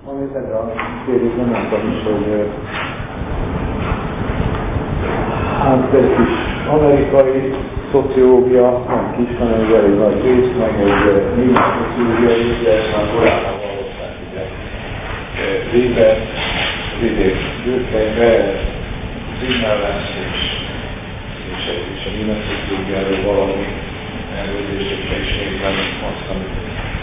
Amit ebben a kérdésben mondtam is, hogy hát egy kis amerikai szociológia, nem kis, hanem egy elég nagy rész, meg egy német szociológia is, de ezt már korábban valószínűleg, ugye. Weber, Durkheimre, Zimmerlenz és a német szociológiáról valami elvődésekre is nézem azt, amit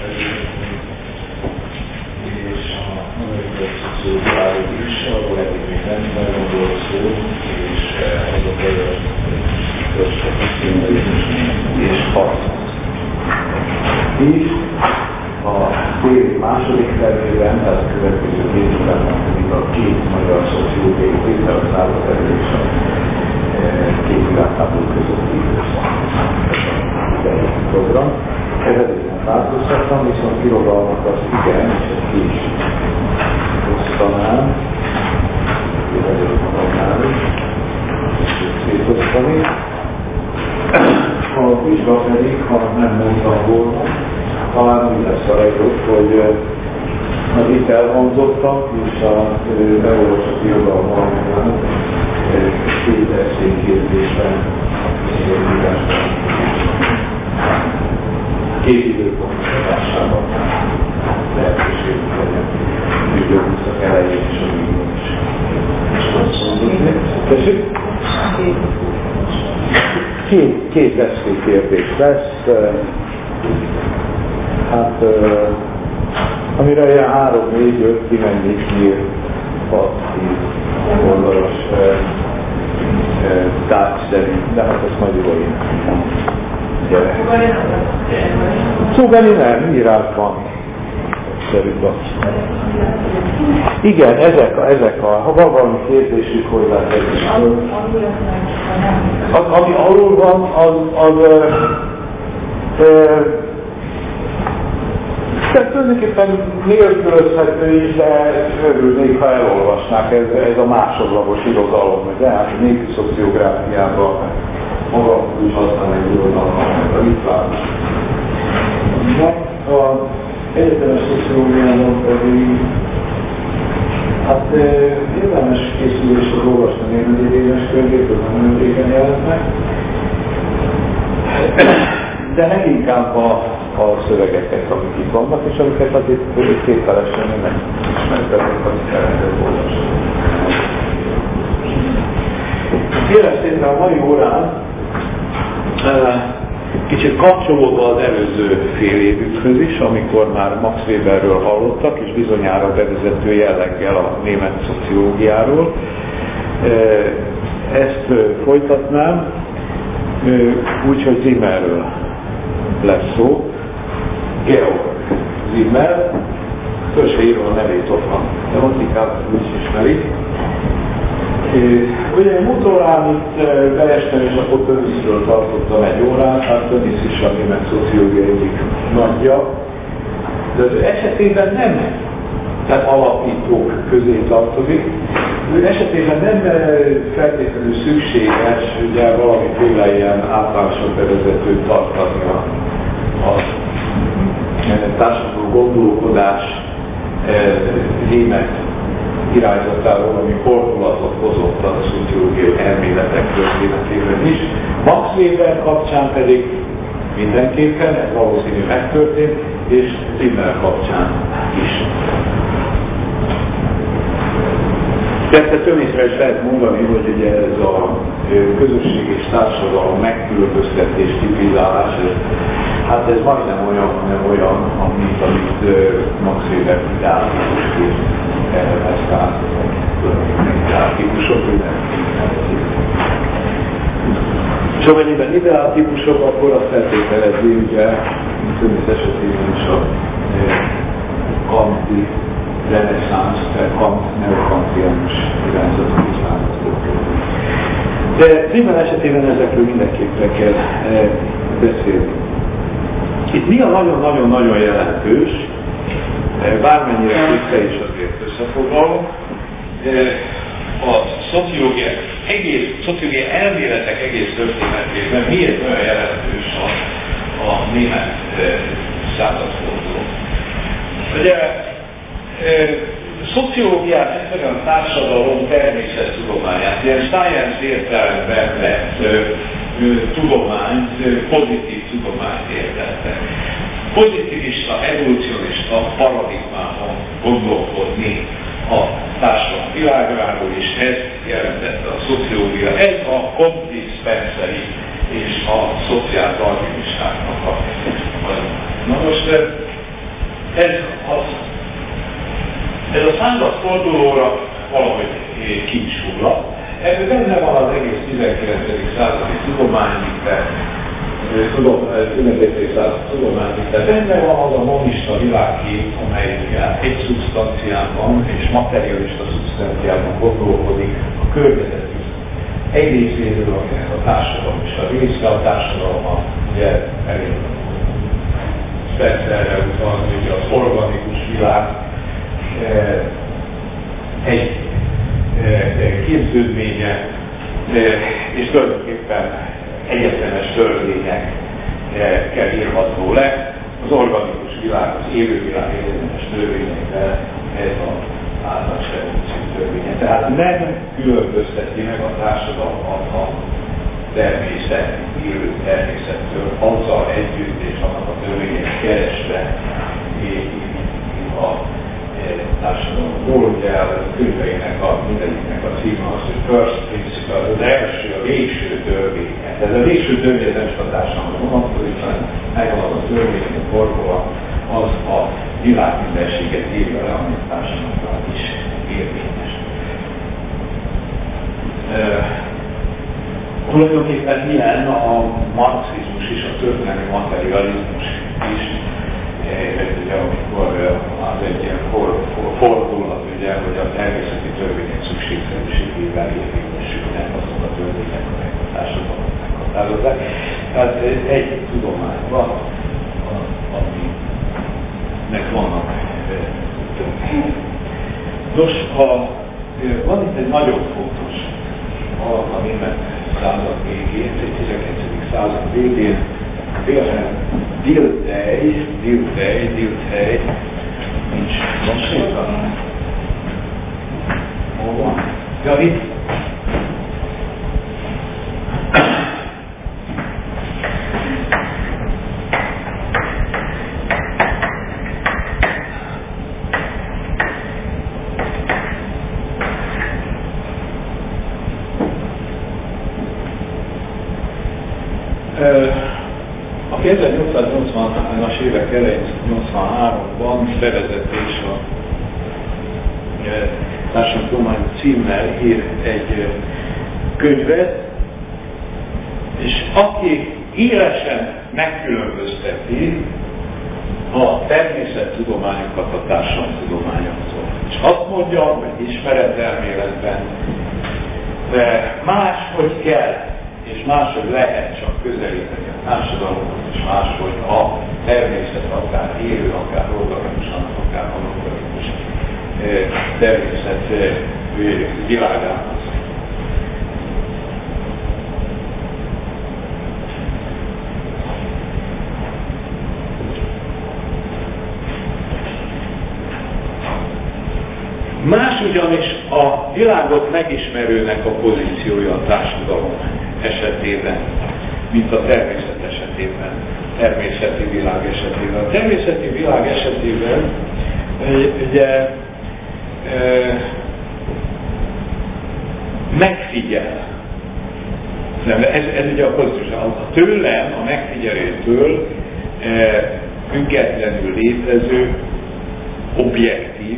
és a amerikai szociológiáról is, arról eddig még nem nagyon volt szó, és azok és harcot. Így a tév második felében, tehát a következő évben, amíg a két magyar szociológiai tételszálló és a két világháború közötti program. Eredetben változtattam, viszont irodalmat az igen, és ezt ki is osztanám, szétosztani. A vizsga pedig, ha nem mondtam volna, talán úgy lesz a legjobb, hogy az itt elhangzottak, és a beolvasott irodalmat két eszélykérdésben két időpontosításában lehetőségünk legyen vizsgálóztak elején és a végén is. Tessék? Két eszélykérdés lesz. Hát, amire ilyen 3, 4, 5, kimenni, 6, 10 oldalas tárgyszerű, de hát ezt majd jól Szóbeli nem, írásban. Szerűbb. Igen, ezek ha van valami kérdésük hozzá, ami alul van, tehát tulajdonképpen nélkülözhető is, de örülnék, ha elolvasnák, ez a másodlagos irodalom, de hát a népi szociográfiában maga úgy használ egy irodalmat, a litván. Az egyetemes szociológiában pedig hát érdemes készülésről olvasni én az idénes körgét, az nem régen jelent meg, de leginkább a szövegeket, amik itt vannak, és amiket azért képtelesen nem ismertetek, amit szeretett olvasni. Kérem szépen a mai órán kicsit kapcsolódva az előző fél évükhöz is, amikor már Max Weberről hallottak, és bizonyára bevezető jelleggel a német szociológiáról. Ezt folytatnám, úgyhogy Zimmerről lesz szó. Georg Zimmer, föl se írva a nevét, ott van, de ott inkább úgy ismerik. Ugye motorán itt beestem, és akkor Tönniszről tartottam egy órát, hát Tönnisz is a német szociológia egyik nagyja, de az ő esetében nem, tehát alapítók közé tartozik. Ő esetében nem feltétlenül szükséges ugye valamiféle ilyen általánosan bevezetőt tartani a társadalmi gondolkodás német irányzatáról, ami fordulatot hozott a szociológiai elméletek történetében is. Max Weber kapcsán pedig mindenképpen, ez valószínű megtörtént, és Zimmer kapcsán is. Persze Tönniszre is lehet mondani, hogy ugye ez a közösség és társadalom megkülönböztetés, tipizálás, hát ez majdnem olyan, amit Max Weber ideálisként elemezte át, ideáltípusok, hogy nem és amennyiben ideáltípusok, akkor azt feltételezi, ugye, Tönnisz esetében is a kanti reneszánsz, tehát neokantiánus irányzatot is választottuk. De Zimmer esetében ezekről mindenképpen kell beszélni. Itt mi a nagyon-nagyon-nagyon jelentős, bármennyire vissza is azért összefoglalom, a szociológiai elméletek egész történetében miért olyan jelentős a német századforduló. Ugye szociológiát egyszerűen a társadalom természettudományát, ilyen science értelemben vett tudományt, pozitív tudományt értette. Pozitivista, evolúcionista paradigmában gondolkodni a társadalom világáról, és ezt jelentette a szociológia. Ez a komplex Spenceri és a szociáldarwinistáknak a. Na most ez a századfordulóra valahogy ki is hullott. Ebben benne van az egész 19. századi tudományik, de benne van az a monista világkép, amely egy szubstanciában és materialista szubstanciában gondolkodik a környezet egy részéről, akinek a társadalom is a része, a társadalom ugye elég Spencerre utal, ugye az organikus világ egy képződménye, és tulajdonképpen egyetemes törvényekkel írható le. Az organikus világ, az élővilág egyetemes törvényekkel, ez az általános evolúció törvénye. Tehát nem különbözteti meg a társadalmat a természet, élő természettől, azzal együtt és annak a törvények keresve a társadalomból, ugye a könyveinek mindegyiknek a címe az, hogy First Principle, az első, a végső törvénye. Ez a végső törvénye nem csak a társadalomra vonatkozik, hanem megvan az a törvény, a formula, az a világ mindenséget írja le, ami a társadalomra is érvényes. Tulajdonképpen ilyen a marxizmus és a történelmi materializmus is. Ugye, amikor az egy ilyen fordulat, ugye, hogy a természeti törvények szükségszerűségével érvényesülnek azok a törvények, amelyek a társadalomnak meghatározzák. Tehát egy tudomány van, aminek vannak nos, van itt egy nagyon fontos a német század végén, egy 19. század végén, Dilthey, nincs konkrétan. Hol van? Ja, itt. A 1880-as évek elején, 83-ban bevezetés a társadalomtudomány címmel ír egy könyvet, és aki élesen megkülönbözteti a természettudományokat a társadalomtudományoktól. És azt mondja, hogy ismeretelméletben máshogy kell, és máshogy lehet csak közelíteni a társadalomhoz, és máshogy a természet, akár élő, akár organikusan, akár anorganikus természet világához. Más ugyanis a világot megismerőnek a pozíciója a társadalom esetében, mint a természet esetében, természeti világ esetében. A természeti világ esetében ugye megfigyel. Ez ugye a pozíció. A tőlem, a megfigyelőtől függetlenül létező, objektív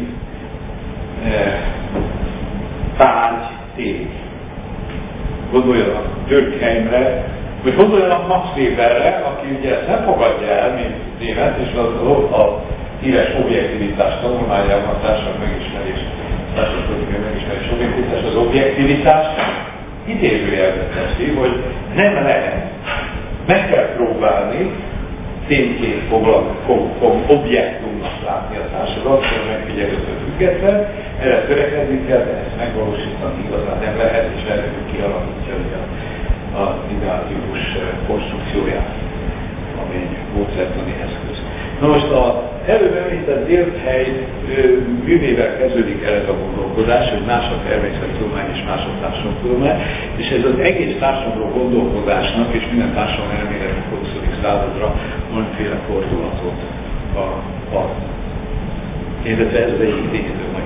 tárgy, tény. Gondoljanak Durkheimre, vagy gondoljanak Max Weberre, aki ugye ezt nem fogadja el, mint német, és az a híres objektivitás tanulmányában a társadalom megismerés, objektivitás, az objektivitás idézőjelben teszi, hogy nem lehet, meg kell próbálni tényként objektumnak látni a társadalmat, hogy megfigyelőtől független, erre törekedni kell, de ezt megvalósítani igazán nem lehet, és erre kialakítja az ideális konstrukcióját, ami egy módszertani eszköz. Na most az előbb említett Érthely művével kezdődik el ez a gondolkodás, hogy más a természettudomány és más a társadalomtudomány, és ez az egész társadalomról gondolkodásnak és minden társadalom elméletnek 20. századra valamiféle fordulatot ad. Illetve ez egy idéző mai.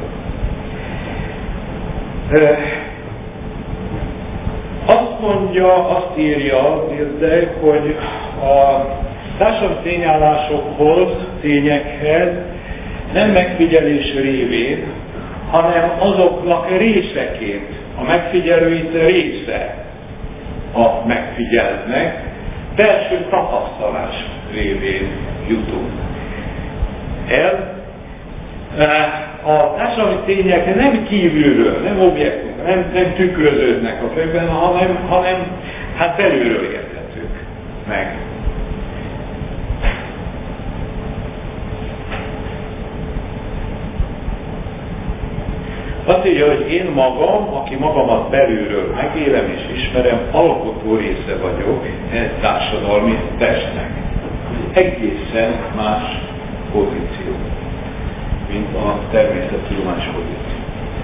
Azt mondja, azt írja Dirde, hogy a társadalmi tényállásokhoz, tényekhez nem megfigyelés révén, hanem azoknak részeként. A megfigyelőit része a megfigyeltnek, belső tapasztalás révén jutunk el. A társadalmi tények nem kívülről, nem objektum, nem tükröződnek a főben, hanem hát belülről érthetők meg. Azt írja, hogy én magam, aki magamat belülről megélem és ismerem, alkotó része vagyok egy társadalmi testnek. Egészen más pozíció, mint a természettudományos pozíció.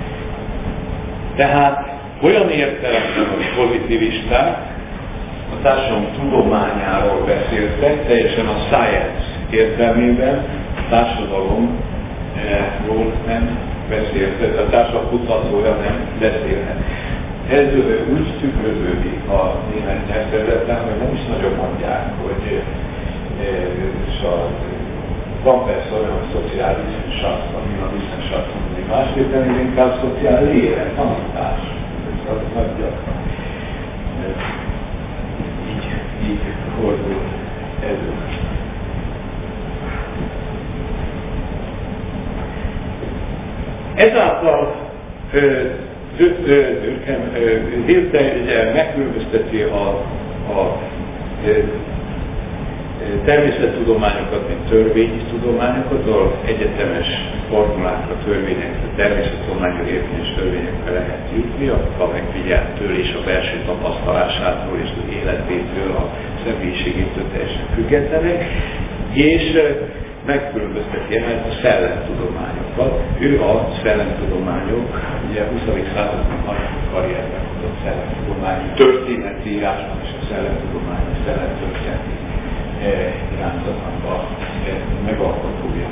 Tehát olyan értelemben, hogy pozitivisták a társadalom tudományáról beszéltek, teljesen a science értelmében a társadalomról nem beszéltek, a társadalom kutatója nem beszélhet. Ez úgy tükröződik a német nyelvterületen, hogy nem is nagyon mondják, hogy van persze olyan szociális sasz, ami a biztonság mondani. Másképpen inkább szociális élet, tanítás. Ez nagy gyakran. Így fordul elő. Ezáltal Dirde megkülönbözteti a természettudományokat, mint törvénytudományokat, ahol egyetemes formulákra, törvényekre, természettudományos érvényes törvényekre lehet jutni, a megfigyeltől és a belső tapasztalásától és az életétől, a személyiségétől teljesen függetlenek, és megkülönbözteti emellett a szellemtudományokat. Ő a szellemtudományok, ugye a 20. században nagy karrierben volt a szellemtudományi történetírásban és a szellemtudományos szellemtörténeti irányzatnak a megalkotója.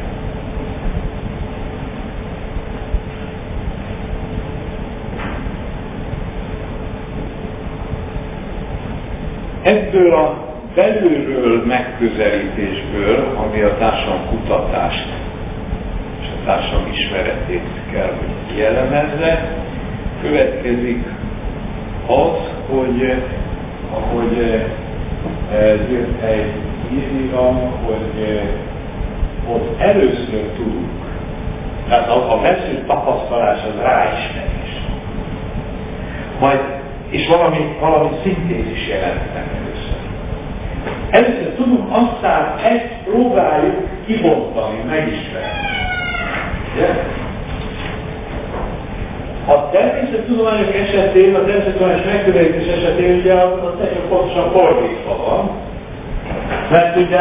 Ebből a belülről megközelítésből, ami a társadalom kutatást és a társadalom ismeretét kell, hogy jellemezze, következik az, hogy ahogy Dirde írja, hogy ott először tudunk, tehát a belső tapasztalás az ráismerés. Majd, és valami szintézis jelent meg először. Először tudunk, aztán ezt próbáljuk kibontani, megismerni. Ugye? A természettudományok esetén, a természettudományos megközelítés esetén ugye az nagyon pontosan fordítva van, mert ugye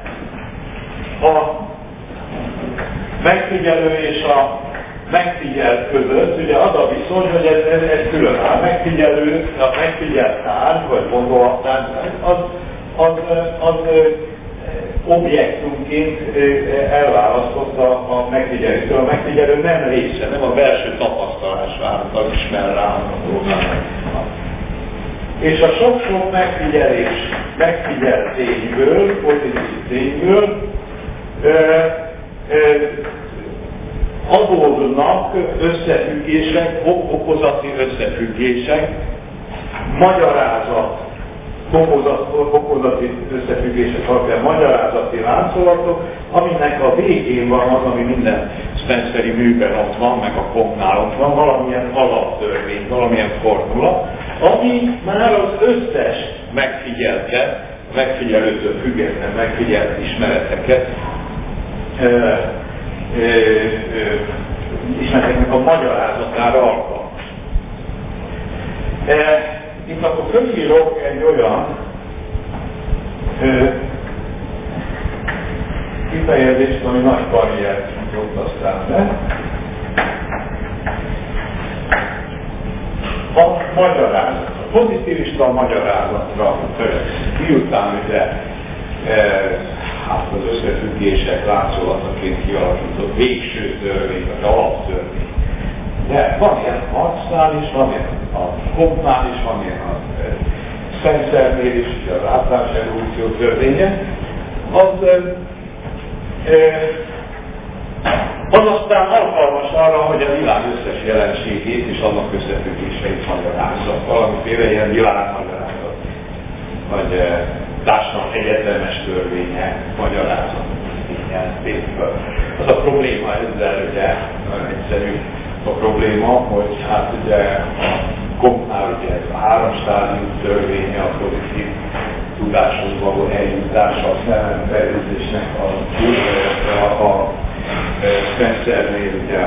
a megfigyelő és a megfigyelt között ugye az a viszony, hogy ez különáll. A megfigyelt tárgy, vagy gondolattárgy, az objektumként elválasztotta a megfigyelőtől. A megfigyelő nem része, nem a belső tapasztalás által ismer rá a dolgát. És a sok-sok megfigyelt tényből, pozitív tényből adódnak összefüggések, okozati összefüggések, magyarázat, okozati összefüggések alapján magyarázati láncolatok, aminek a végén van az, ami minden Spenceri műben ott van, meg a Koppnál ott van, valamilyen alaptörvény, valamilyen formula, ami már az összes megfigyelőtől független megfigyelt ismereteket ismereteknek a magyarázatára alkalmas. Itt akkor fölírok egy olyan kifejezést, ami nagy karriert nyomta aztán le. A magyarázat. A pozitivista magyarázatra törekszik. Miután ugye az összefüggések látszólataként kialakított végső törvény, vagy alaptörvény. De van ilyen Marxnál is, van ilyen a Comte-nál is, van ilyen a Spencernél is, az általános evolúció törvénye. Az aztán alkalmas arra, hogy a világ összes jelenségét és annak összefüggéseit magyarázza. Valamiféle ilyen világmagyarázat, vagy társadalom egyetemes törvénye magyarázat. Az a probléma ezzel, ugye, nagyon egyszerű a probléma, hogy hát ugye a Comte-nál ugye ez a 3 stádium törvénye, a pozitív tudáshoz való eljutása, a szellemfejlődésnek a Spencernél ugye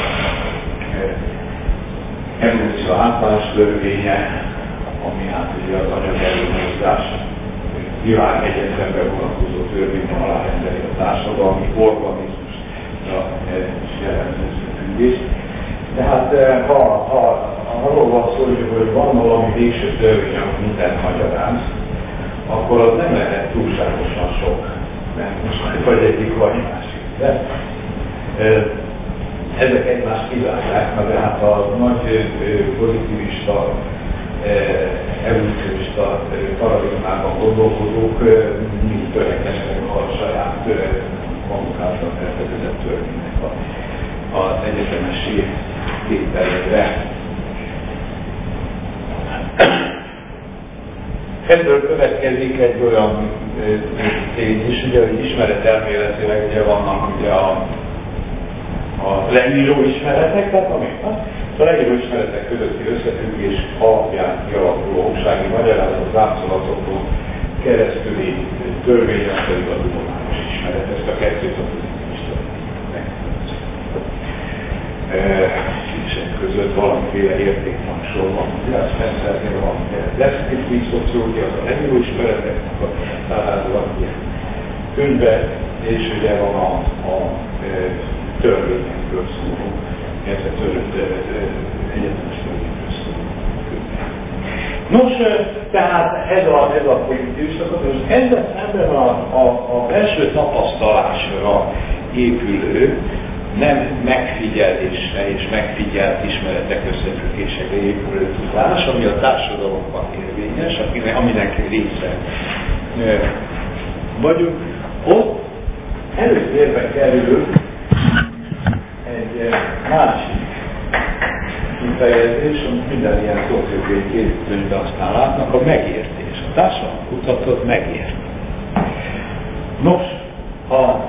evolúció általános törvénye, ami hát ugye az anyag-erőmozdás világ egyetemre vonatkozó törvény alá rendeli a társadalmi organizmusra jelentő összefüggést. Tehát ha arról van szó, hogy van valami végső törvény, ami mindent magyaráz, akkor az nem lehet túlságosan sok, mert most vagy egyik, vagy másik. De ezek egymást kívánják, de hát a nagy pozitivista, evolúcióista paradigmában gondolkodók mind törekednek a saját maguk által felfedezett törvénynek az egyetemessé tételére. Ebből következik egy olyan tény is, ugye, hogy ismeretelméletileg ugye vannak ugye a leíró ismeretek, tehát a leíró ismeretek közötti összefüggés alapján kialakuló oksági magyarázat látszolatokon keresztüli törvényen pedig a tudományos ismeret. Ezt a kettőt a pozitivista között valamiféle értékmangsor van. Ugye a Spencernél van descriptív szociológia, az a leíró ismereteknek a található könyve, és ugye van a törvényekről szóló, illetve egyetemes törvényekről szóló könyve. Nos, tehát ez a pozitivista, és ezzel szemben a belső tapasztalásra épülő, nem megfigyelésre és megfigyelt ismeretek összefüggésekre épülő tudás, ami a társadalomban érvényes, aminek része vagyunk, ott előtérbe kerül egy másik kifejezés, amit minden ilyen szociológiai képzőnyben aztán látnak, a megértés. A társadalomkutató megért. Nos, a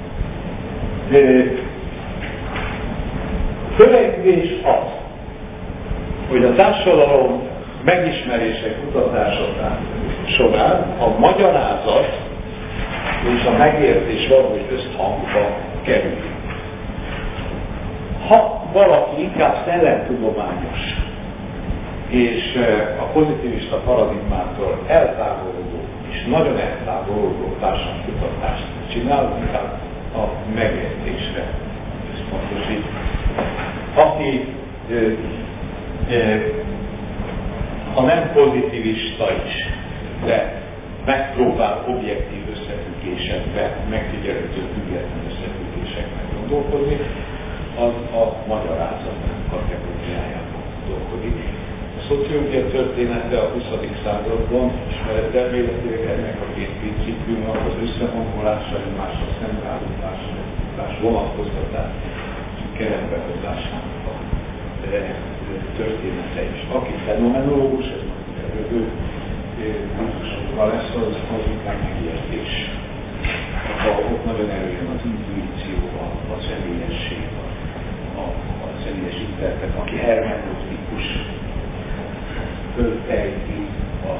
törekvés az, hogy a társadalom megismerése kutatása során a magyarázat és a megértés valahogy összhangba kerül. Ha valaki inkább szellemtudományos és a pozitivista paradigmától eltávolodó és nagyon eltávolodó társadalomkutatást csinál, inkább a megértésre összpontosít. Aki ha nem pozitivista is, de megpróbál objektív összefüggésekben, megfigyelhető független összefüggésekben gondolkodni, az a magyarázat kategóriájában dolgozik. A szociológia története a 20. században ismeretelméletileg ennek a két principiumnak az összehangolása, egymásra szembeállítás, vonatkoztatás, keretbehozásának a története is. Aki fenomenológus, ez majd kurzusokkal lesz, az inkább megértés. Ott nagyon erősen az intuíció, a személyesség, a személyes ismeretek, aki hermeneutikus, föltejti a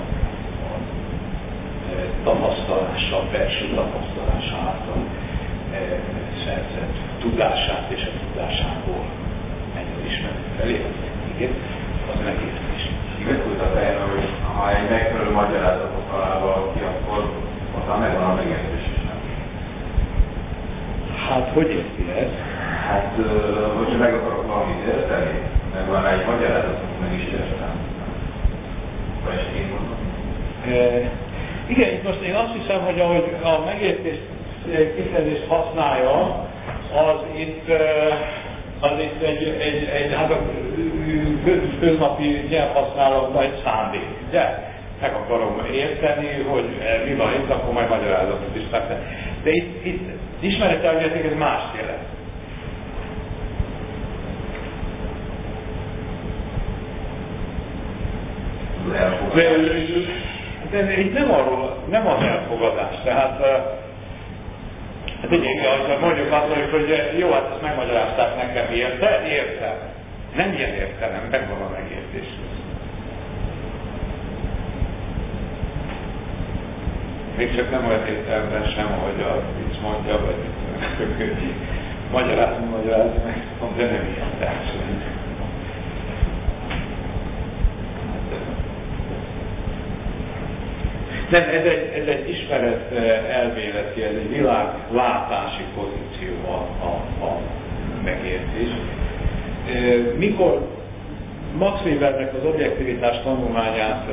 tapasztalása, a belső tapasztalása által szerzett tudását és a tudásából megy az ismeret felé. Igen, az megértés. Igazoltat el, hogy ha egy megfelelő magyarázatot talál valaki, akkor aztán megvan a megértés is, nem? Hát, hogy érti ezt? Hát, hogyha meg akarok valamit érteni, meg van rá egy magyarázat, meg is értem. Vagy ezt én mondom? Igen, itt most én azt hiszem, hogy ahogy a megértés kifejezést használja, az itt hát a köznapi nyelvhasználatban egy szándék, ugye? Meg akarom érteni, hogy mi van itt, akkor majd magyarázatot is megtenni. De itt ismeretelméletek ez más jelent. De itt nem az elfogadás, tehát hát mondjuk azt, hogy jó, hát ezt megmagyarázták nekem, értem. Nem ilyen értelem, megvan a megértés. Még csak nem olyan értelemben sem, ahogy a vicc mondja, vagy magyarázni meg, de nem ilyen társadalmi. Nem, ez egy ismeret elméleti, ez egy világlátási pozíció a megértés. Mikor Max Webernek az objektivitás tanulmányát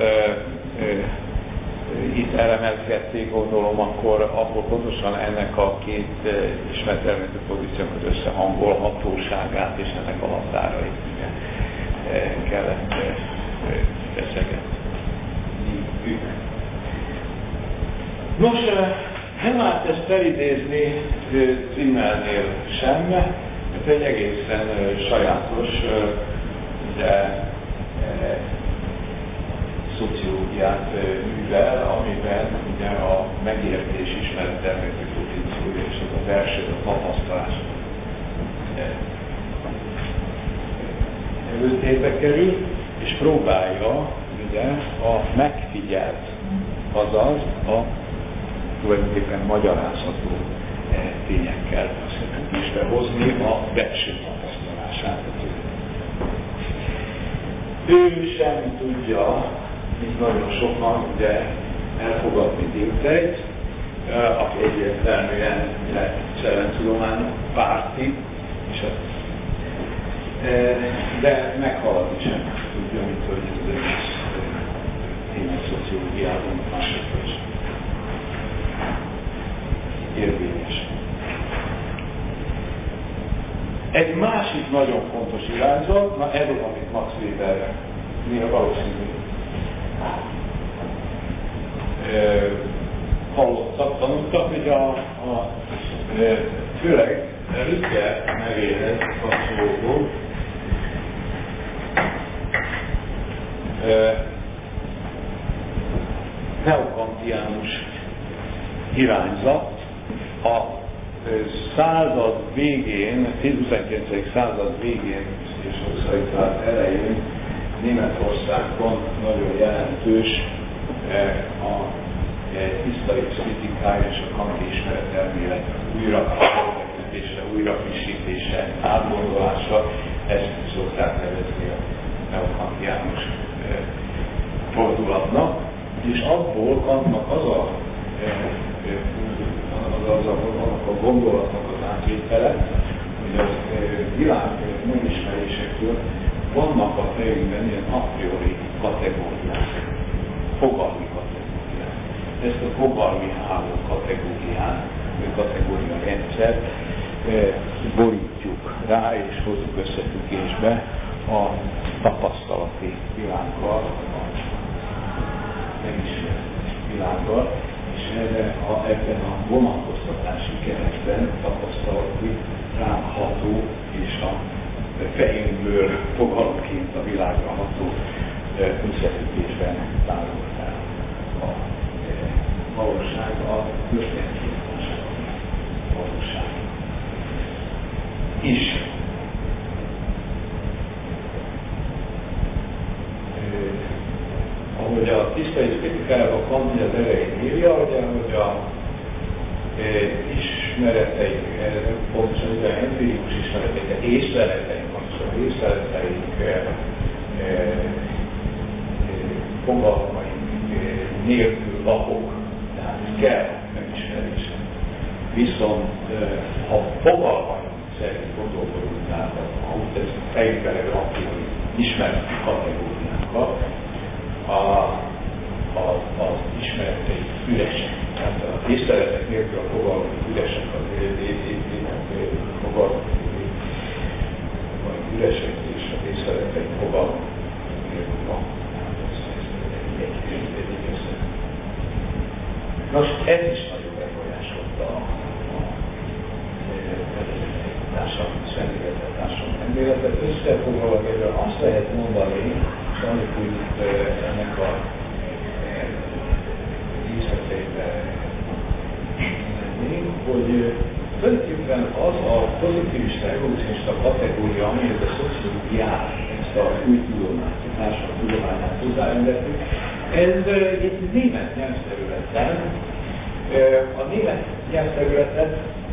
itt elemelkedték, gondolom, akkor pontosan ennek a két ismeretelméleti pozíciónak az összehangolhatóságát és ennek a határait kellett feszegetni. Nos, nem árt ezt felidézni Zimmelnél sem, mert egy egészen sajátos, de szociológiát művel, amiben ugye a megértés ismerettermékű pozíciója és az a belső tapasztalás előtérbe kerül, és próbálja ugye a megfigyelt, azaz a tulajdonképpen magyarázható tényekkel összefüggésbe hozni a belső tapasztalását. Ő sem tudja, mint nagyon sokan, ugye elfogadni Diltheyt, aki egyértelműen szellemtudományok párti, és de meghaladni sem tudja, mint hogy az egész tényleg szociológiában másokra is érvényes. Egy másik nagyon fontos irányzat, na ez az, amit Max Weber valószínű hallottak, tanultak, hogy főleg Rücker nevéhez kapcsolódó neokantiánus irányzat a század végén, 19. század végén és 20. század elején Németországban nagyon jelentős a historikszkritikája és a kanti ismeretelmélet újrafelfedezése, újrafrissítése, átgondolása, ezt szokták nevezni a neokantiánus fordulatnak, és abból Kantnak az a gondolatnak az átvétele, hogy a világ megismerésekről vannak a fejünkben ilyen a priori kategóriák, fogalmi kategóriák. Ezt a fogalmi háló kategóriát, kategória rendszert borítjuk rá és hozzuk összefüggésbe a tapasztalati világgal, a megismert világgal, és ebben a vonatkoztatási keretben tapasztalati, ráható és a fejünkből fogalomként a világra ható összefüggésben tároltál a valóság, a történeti valóság is. Ahogy a tisztai kritikájában Kant az elején írja, hogy a ismereteik, pontosan ugye empirikus ismereteik, de észleleteik, pontosan észleleteik fogalmaink nélkül lapok, tehát kell megismerése Viszont ha fogalmazunk szerint gondolkodunk, tehát ha úgy teszünk fejünkbe legalább ismereti kategóriákat, az ismeretei üresek. Tehát a észleletek nélkül a fogalmak üresek, fogalmak üresek, és a észleletek fogalmak nélkül van. Nos, ez is nagyon befolyásolta a szemléletet. Összefoglalva erről azt lehet mondani, és amikor ennek a részleteibe menni, hogy tulajdonképpen az a pozitivista, evolúcionista kategória, amihez a szociológiát, ezt a új tudományt, a társadalom tudományát hozzárendeltük, ez egy német nyelvterületen, a német nyelvterületet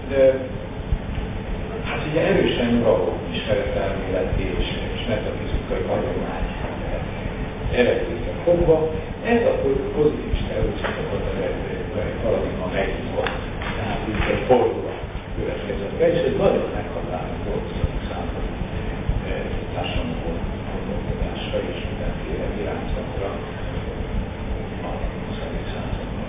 hát ugye erősen uraló ismeretelméleti és metafizikai hagyomány eredménye fogva, ez a pozitivista evolúciókat a paradigma megnyitva, tehát itt egy fordulat következett be, és ez nagyon meghatározó számos társadalmi gondolkodásra és mindenféle irányzatra a 20. században.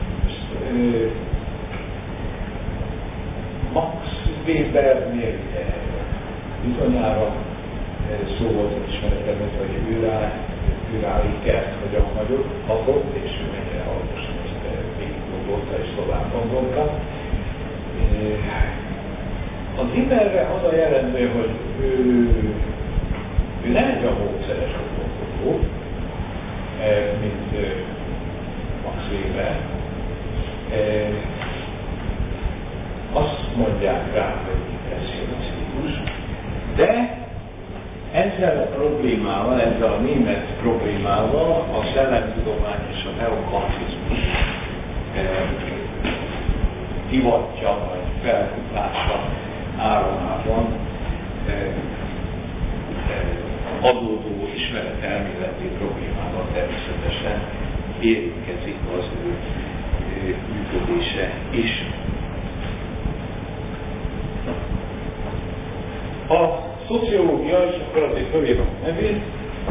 Max Weber mérte bizonyára szó volt az ismeretemet, hogy őrá ikert, hogy a nagyobb adott, és ő mennyire alaposan ezt végig gondolta és tovább gondolta. Az Weberre az a jellemző, hogy ő nem egy olyan módszeres gondolkodó, mint Max Weber. Azt mondják rá, hogy impresszionizmus, de ezzel a problémával, ezzel a német problémával a szellemtudomány és a neoklasszizmus hivatja, vagy felkutása áramában adódó ismeretelméleti problémával természetesen érkezik az ő működése is. A szociológia, és akkor azért fölírom a nevét,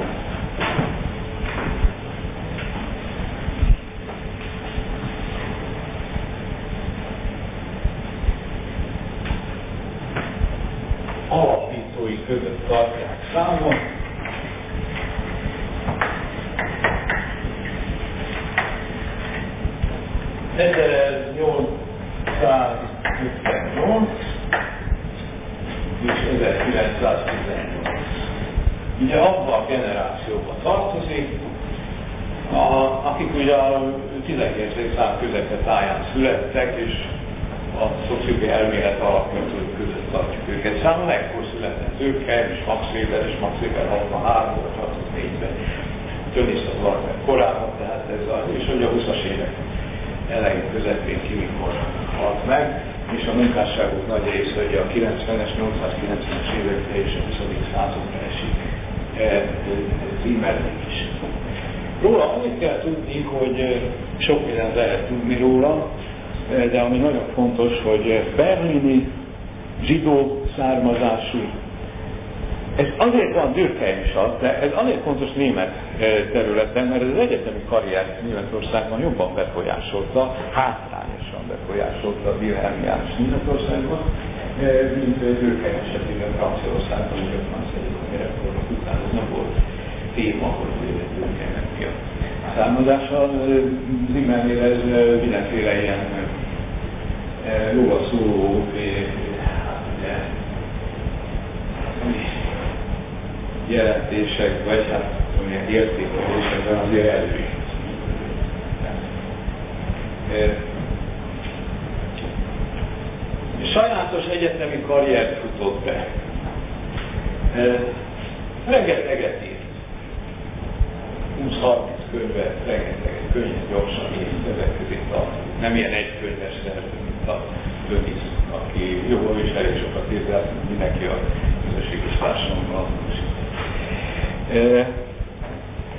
alapítói között tartják számon. Ez 1858 és 1918. Ugye abban a generációban tartozik, akik ugye a 19. század közepe-táján születtek, és a szociológiai elmélet alapítói között tartjuk őket. Számon ekkor született őkkel, és Max Weber 63 vagy 64-ben, Tönnies Walter korábban, tehát ez és ugye a 20-as évek elején közepén ki mikor halt meg, és a munkásságok nagy része ugye a 90-es, 890-es évekre és a 20. századra esik címernek is. Róla annyit kell tudni, hogy sok mindent lehet tudni róla, de ami nagyon fontos, hogy berlini, zsidó származású. Ez azért van Durkheim is az, de ez azért fontos német területen, mert ez az egyetemi karriert Németországban jobban befolyásolta, hátrányosan befolyásolta a Wilhelm János Németországban, mint Durkheim esetében Franciaországban, hogy 50. reformok után ez nem volt téma, hogy Durkheimnek mi a származása. Zimmernél ez mindenféle ilyen róla szóló jelentések, vagy hát olyan értékelésekben azért előjött. Sajátos egyetemi karriert futott be. Rengeteget írt. 20-30 könyvet, rengeteget könyvet gyorsan írt, ezek közé tartozik. Nem ilyen egykönyves szerző, mint a Tönnies, aki jobban is elég sokat írt, de mindenki a közösséges társadalomban.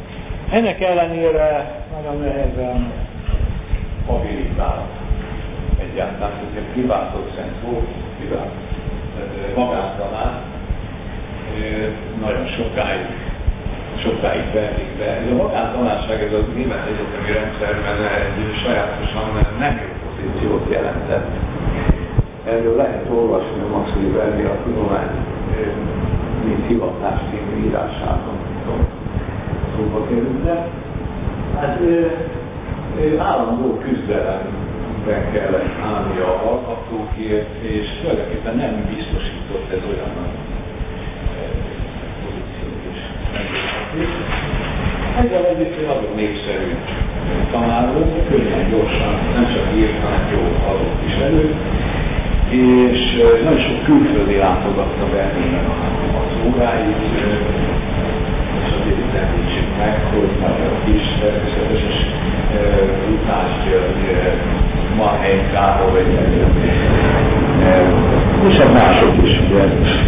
Ennek ellenére nagyon nehezen habilitált egyáltalán, hogyha kiváltott szent volt, magántanár, nagyon sokáig verték be. Ez a magántanárság, ez az német egyetemi rendszerben egy sajátosan nem jó pozíciót jelentett. Erről lehet olvasni a Max Webernél a tudomány, mint hivatás című írásában, szóba került, de hát állandó küzdelemben kellett állnia a hallgatókért, és tulajdonképpen nem biztosított ez olyan pozíciót is. Ezzel egyébként nagyon népszerű tanár volt, könnyen, gyorsan, nem csak írt, hanem jól adott is elő, és nagyon sok külföldi látogatta Berlinben az óráit, és azért itt említsük meg, hogy nagyon kis természetes Utás György, Marheim Károly, és a mások is, ugye,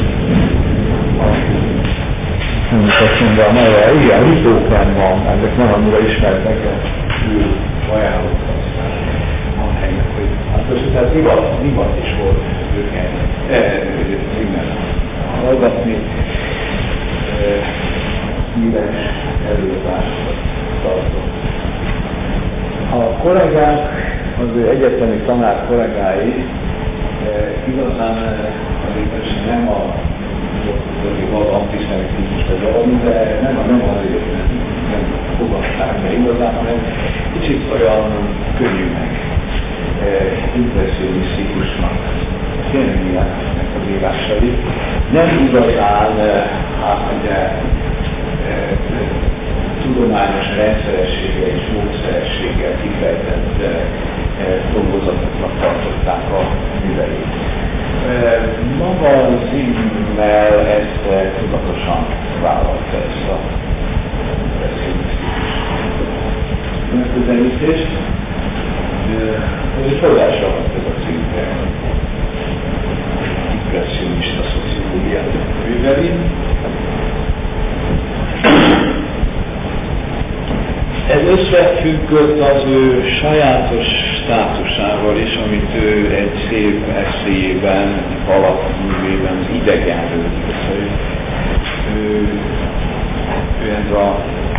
nem azt mondja a neve, igen, Ritóken van, ezek nem annyira ismertek, ő ajánlott aztán Marheimnek, hogy hát most tehát divat is volt őket címmel hallgatni, szíves előadást tartott. A kollégák, az egyetemi tanár kollégái igazán azért nem a antiszemitikus vagy valami, de nem azért nem fogadták meg igazán, hanem kicsit olyan könnyűnek, impresszioniszikusnak, tényleg az írásai. Nem igazán, tudományos rendszerességgel és módszerességgel kifejtett dolgozatoknak tartották a műveit. Maga Zimmel ezt tudatosan vállalta ezt a megközelítést. Ez egy forrása van ez a címre. Impresszionista szociológiát műveli. Ez összefüggött az ő sajátos státusával is, amit ő egy szép eszéjében, alapművében, az idegenről írt. Ő ez a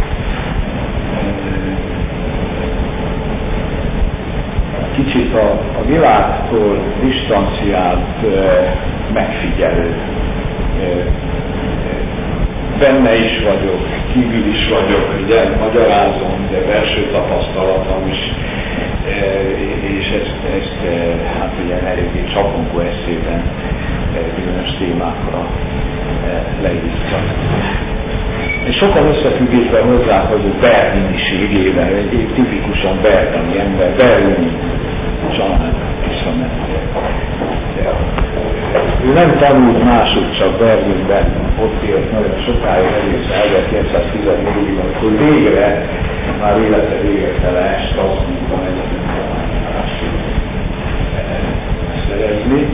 kicsit a világtól distanciált megfigyelő. Benne is vagyok, kívül is vagyok, ugye magyarázom, de belső tapasztalatom is, és ezt hát ugye eléggé csapongó eszében bizonyos témákra leírta. És sokan összefüggésben hozzák, hogy a berliniségével, egy tipikusan berlini ember, berlini család visszamentek. Ő nem tanult másút, csak Berlinben, ott élt nagyon sokáig, egészen 1914-ben, amikor végre, már élete végetele Strasbourgban egyetemtanást szerezni.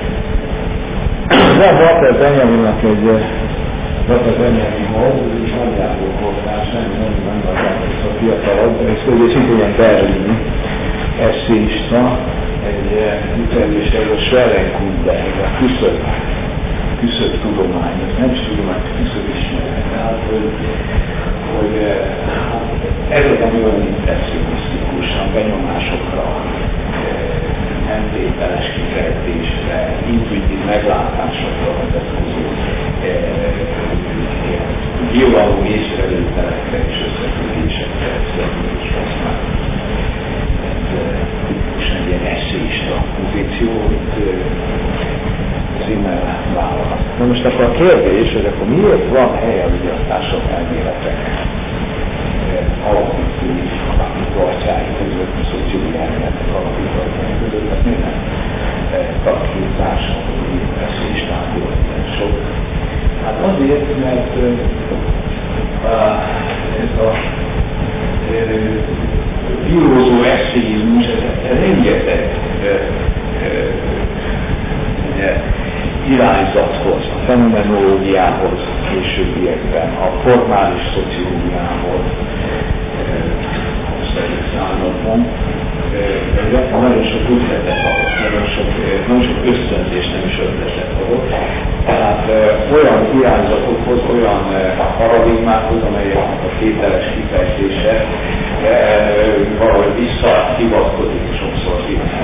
De Walter Benjaminnak Walter Benjaminhoz, ő is nagyjából kortárs, nem nagyjából a fiatalabb, és szintén ilyen berlini eszéista, egy ütelésre, a Schwellenkunde, a küszöbb tudomány, nem is tudomány, küszöbb ismeret. Tehát, hogy ez az, ami olyan impresszionishtikusan benyomásokra, emlékteles kifejtésre, intuitív meglátásokra vezetkező nyilvánvaló észrevételekre és összefüggésekre is használ. Egy ilyen eszéista pozíció, amit Zimmel vállal. Na most akkor a kérdés, hogy akkor miért van hely a vigyasztások elméletek alapító arcái között, a szociológiai elméletek alapító arcái között, tehát miért nem tartítások, eszéistából sok? Hát azért, mert ez a bírózó eszéizmus, ez rengeteg irányzathoz, a fenomenológiához későbbiekben, a formális szociológiához, században nagyon sok ötletet adott, nagyon sok ösztönzés, nem is ötletet adott. Tehát olyan irányzatokhoz, olyan paradigmákhoz, amelyeknek a tételes kifejtése valahogy visszahivatkozik sokszor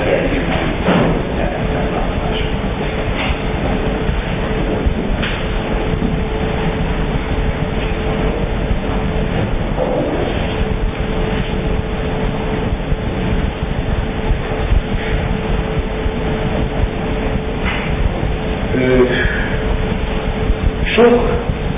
sok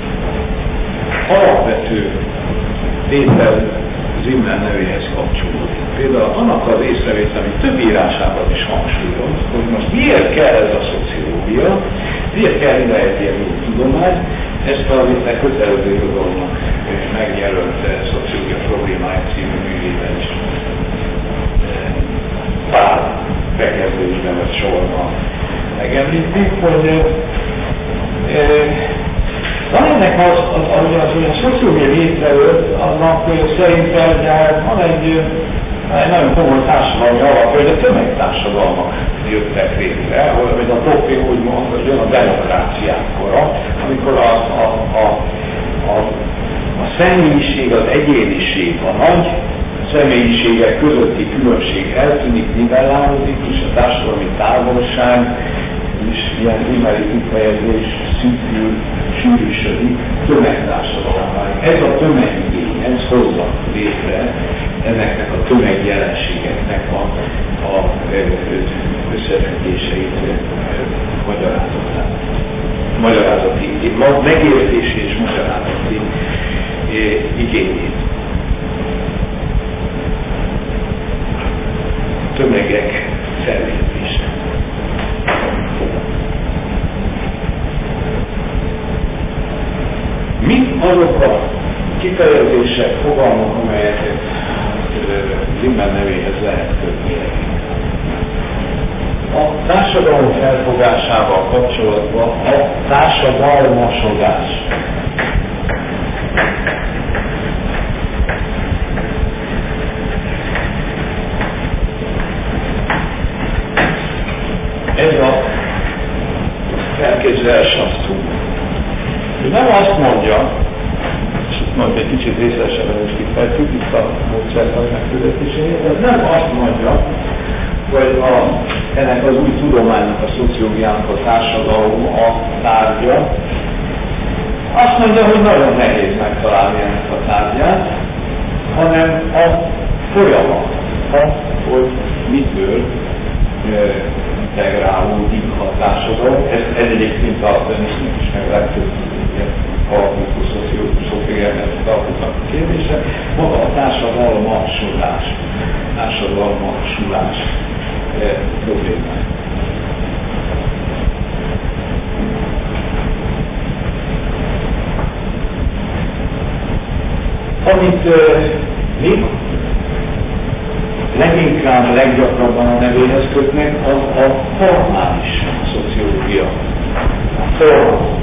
alapvető tétel Zimmer nevéhez kapcsolódik. Például annak az észrevétel, amit több írásában is hangsúlyoz, hogy most miért kell ez a szociológia, miért kell ide egy ilyen új tudomány, ezt a kötelező irodalomnak megjelölt szociológia problémája című művében is pár bekezdésben vagy sorban megemlítik, hogy van ennek hogy a szociológia létrejött, annak szerintem van egy nagyon komoly társadalmi alap, hogy a tömegtársadalmak jöttek létre, hogy a profi úgy mond, hogy jön a demokráciák kora, amikor a személyiség, az egyéniség, a nagy személyiségek közötti különbség eltűnik, nivellálódik, és a társadalmi távolság és ilyen imeri kifejezés szűkül, sűrűsödik, tömegtársadalommal. Ez a tömegigény, ez hozza létre ennek a tömegjelenségeknek a összefüggéseit, magyarázati, megértési és magyarázati igényét. Tömegek fellépése. Mit azok a kifejezések, fogalmak, amelyeket Zimmer nevéhez lehet kötni? A társadalom felfogásával kapcsolatban a társadalmasodás. Ez a elképzelés azt tud. Nem azt mondja, és majd egy kicsit részletesebben is kifejtjük itt a módszertan megközelítésénél, de nem azt mondja, hogy ennek az új tudománynak, a szociológiának a társadalom a tárgya. Azt mondja, hogy nagyon nehéz megtalálni ennek a tárgyát, hanem a folyamat, hogy mitől integrálódik a társadalom. Ez egyébként a Dönisnek is meg legtöbb alapító szociológiának a kérdése. Maga a társadalmasulás problémája. Amit még leginkább, leggyakrabban a nevéhez kötnek, az a formális szociológia. A forma.